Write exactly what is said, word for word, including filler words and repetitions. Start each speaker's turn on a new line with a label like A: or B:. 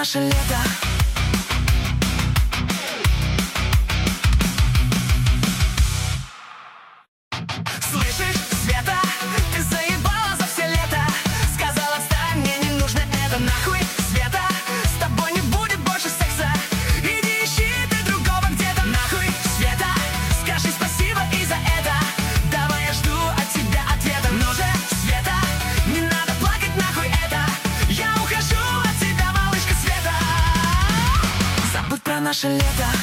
A: наше лето. Слышишь, Света, ты заебала за все лето. Сказала, отстань, мне не нужно это нахуй. Света, с тобой не будет больше секса. Иди ищи ты другого где-то. Нахуй, Света, скажи спасибо и за это. Давай я жду от тебя ответа. Но же, Света, не надо плакать, нахуй это. Я ухожу от тебя, малышка Света. Забудь про наше лето.